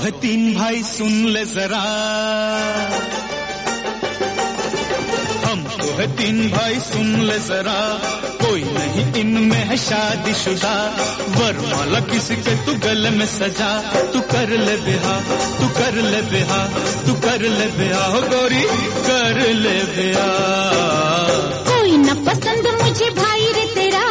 है तीन भाई सुन ले जरा, हम तो है तीन भाई सुन ले जरा, कोई नहीं इनमें है शादीशुदा, वरमाला किसी के तू गले में सजा, तू कर ले बिहा, तू कर ले बिहा, तू कर ले बिहा, हो गोरी कर ले बिहा। कोई न पसंद मुझे भाई रे तेरा,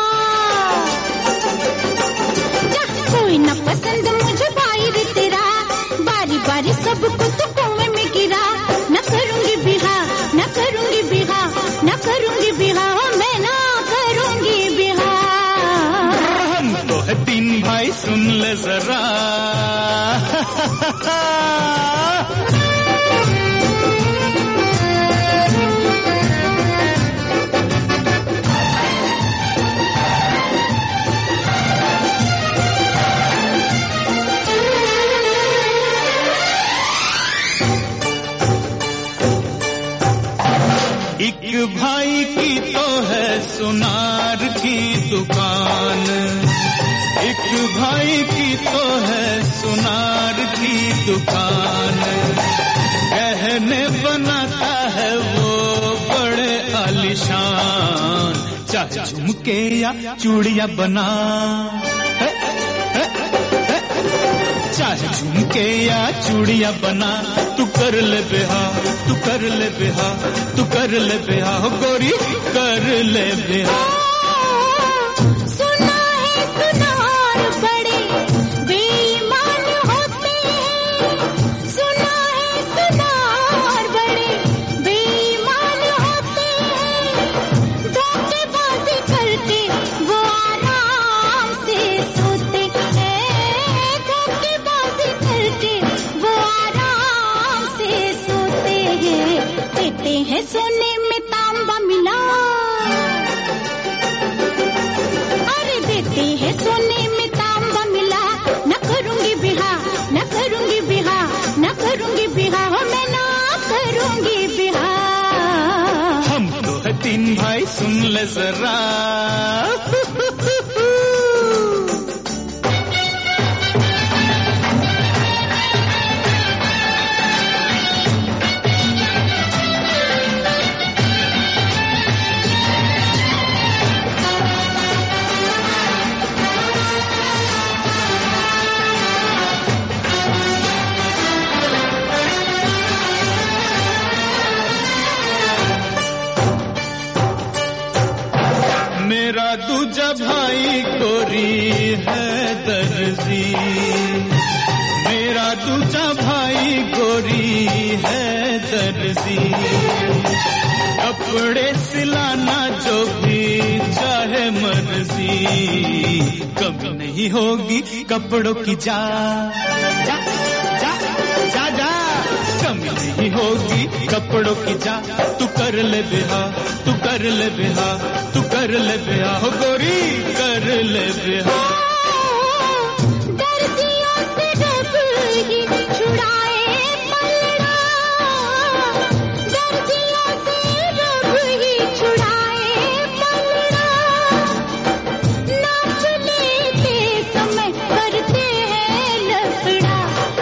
कोई न पसंद मुझे भाई रे तेरा, बारी बारी सबको तू कुएं में गिरा, न करूंगी बिहा, न करूंगी बिहा, न करूंगी बिहा, मैं ना करूंगी बिहा। हम तो है तीन भाई सुन ले जरा। एक भाई की तो है सुनार की दुकान, एक भाई की तो है सुनार की दुकान, गहने बनाता है वो बड़े आलीशान, चाहे झुमके या चूड़ियां बना, चाहे झुमके या चूड़ियां बना, तू कर ले बिहा, तू कर ले बिहा, तू कर ले बिहा, हो गोरी कर ले बिहा। सुना है सुनार बड़े बेईमान होते हैं, सुना है सुनार बड़े बेईमान होते हैं, धोखेबाजी करके वो आराम से सोते हैं, धोखेबाजी करके वो आराम से सोते हैं, देते हैं सोने में तांबा मिला, अरे देते हैं सोने में तांबा मिला, न करूंगी बिहा, न करूंगी बिहा, न करूंगी बिहा, मैं ना करूंगी बिहा। हम तो है तीन भाई सुन ले जरा। मेरा दूजा भाई गोरी है दर्जी, मेरा दूजा भाई गोरी है दर्जी, कपड़े सिलाना जो भी चाहे मर्जी, कमी नहीं होगी कपड़ों की जा जा जा जा जा, कमी नहीं होगी कपड़ों की जा, तू कर ले बिहा, तू कर ले बिहा, तू कर ले बिहा, हो गोरी कर ले बिहा। दर्जियों से रब ही छुड़ाए पलड़ा, दर्जियों से रब ही छुड़ाए पलड़ा, नाच लेते समय करते हैं लफड़ा,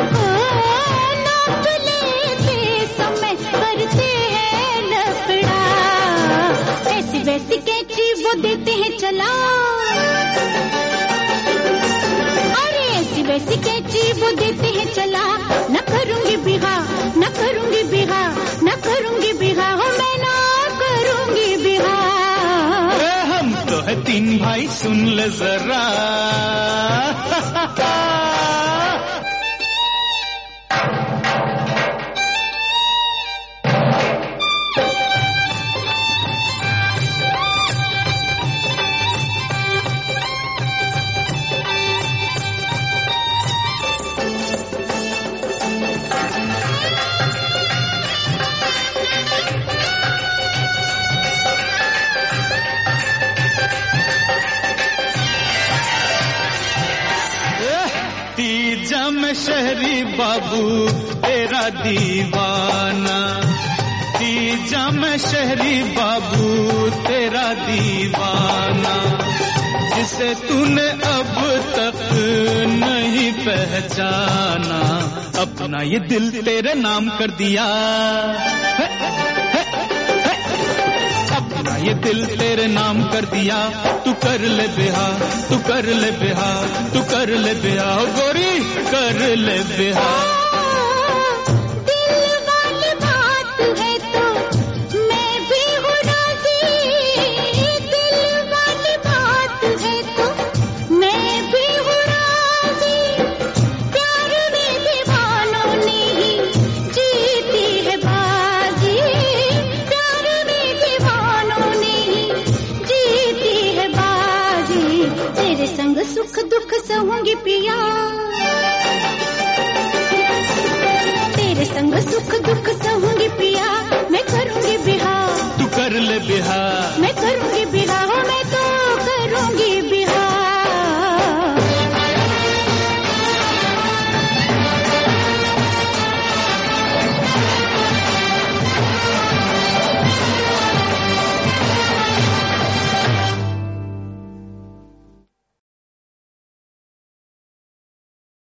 नाच लेते समय करते हैं लफड़ा, ऐसी वैसी कैची वो देते हैं चला, अरे ऐसी वैसी कैची वो देते हैं चला, न करूंगी बिहा, न करूंगी बिहा, न करूंगी बिहा, हो मैं ना करूंगी बिहा। हम तो है तीन भाई सुन ले जरा। तीजा में शहरी बाबू तेरा दीवाना, तीजा में शहरी बाबू तेरा दीवाना, जिसे तूने अब तक नहीं पहचाना, अपना ये दिल तेरे नाम कर दिया, अपना ये दिल तेरे नाम कर दिया। तू कर ले बिहार, तू कर ले बिहार, तू कर ले बिहार, गोरी कर ले बिहार। सुख दुख सहूंगी पिया, तेरे संग सुख दुख सहूंगी पिया। मैं करूंगी बिहार, तू कर ले बिहार, मैं